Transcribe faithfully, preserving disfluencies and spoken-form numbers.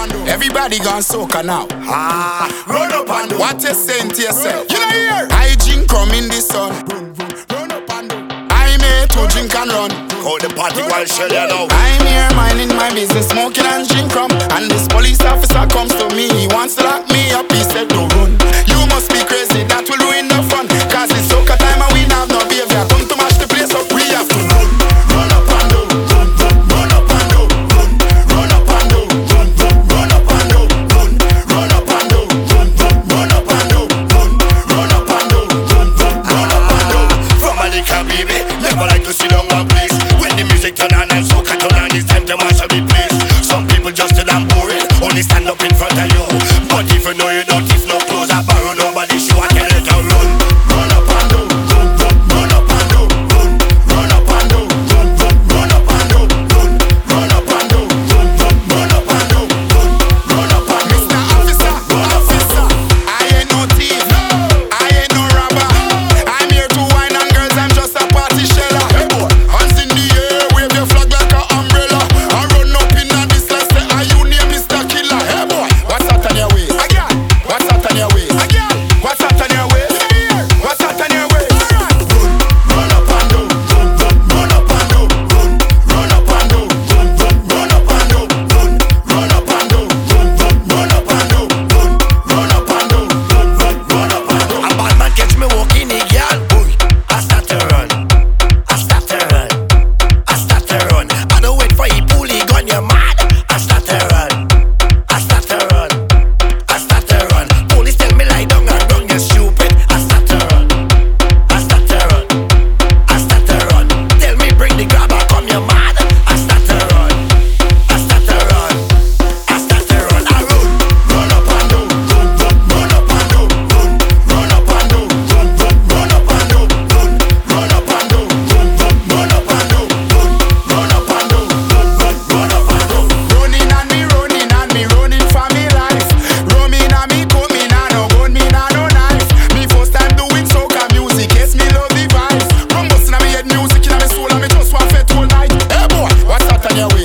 Everybody gone soca now. Ah, run up and do. What you saying to yourself? You know here. I drink rum in the sun. Run up and do. I'm here to drink and run. Call the party while shell you know. I'm here minding my business, smoking and drink rum. And this police officer comes to me, he wants to lock me up. He said don't run. You must be crazy, that will ruin the fun. Cause it's soca time and we have no behavior. Come to mash the place up, we have to run. Run up and do. Run, run, run up and do. Run, run up and do. Run, run, run up and do. Run, run up and do. Run, run, run up and do. Run, run up and do. Run, run, run up and do. From a liquor baby, never like to sit down one place. When the music turn on and soca turn on, it's time to mash up the place. Some people just too damn boring, only stand up in front of you. But if you know you don't, if no clothes I borrow nobody show, I tell you to run. Run up and do. Run, run, run up and do. Run, run up and do. Run, run, run up and do. Run, run up and do. Run, run, run up and do. Run, run up and do. Mister Officer, officer, I ain't no thief, I ain't no robber. I'm here to wine and girls, I'm just a party sheller. Hey boy, hands in the air, wave your flag like an umbrella. I run up in a this like say, are you near Mister Killer? Hey boy, what's that on your way? Again, what's that on your way? Again, what's that on your way? What's that on your way? Run, run up and do. Run, run, run up and do. Run, run up and do. Run, run, run up and do. Run, run up and do. Run, run, run up and do. Run, run up and do. Run, run, run up and do. A bad man catch me walking the girl, boy. I start to run, I start to run, I start to run. I don't wait for you pull the gun, you mad. I start to run, I start to run, I start to run. Police tell me lie down and run, you stupid. I start to run, I start to run, I start to run. Tell me bring the grabber, come you mad. I start to run, I start to run, I start to run. I run, Run up and do. Run, run, run up and do. Run, run up and do. Run, run, run up and do. Run, run up and do. Run, run, run up and do. Run, run up and do. Run, run, run up and do. Running and me running and me running for me life. Roaming and me coming and no gun, me nah no knife. Me first time doing soca music, yes me love the vibes. Rum bustin' and me head music in me soul and me just want fet all night. Hey boy, what's that on your way?